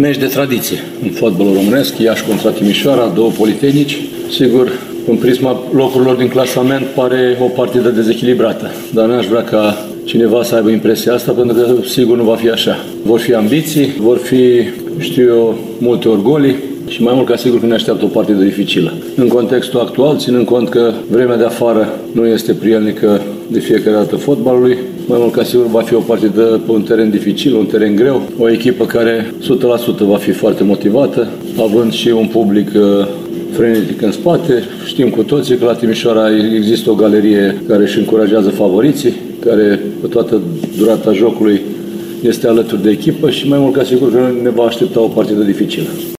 meci de tradiție în fotbalul românesc, Iași contra Timișoara, două politehnici. Sigur, în prisma locurilor din clasament pare o partidă dezechilibrată, dar n-aș vrea ca cineva să aibă impresia asta, pentru că sigur nu va fi așa. Vor fi ambiții, vor fi, știu eu, multe orgolii și mai mult ca sigur că ne așteaptă o partidă dificilă. În contextul actual, ținând cont că vremea de afară nu este prielnică de fiecare dată fotbalului, mai mult ca sigur va fi o partidă pe un teren dificil, un teren greu, o echipă care 100% va fi foarte motivată, având și un public frenetic în spate. Știm cu toții că la Timișoara există o galerie care își încurajează favoriții, care pe toată durata jocului este alături de echipă și mai mult ca sigur că ne va aștepta o partidă dificilă.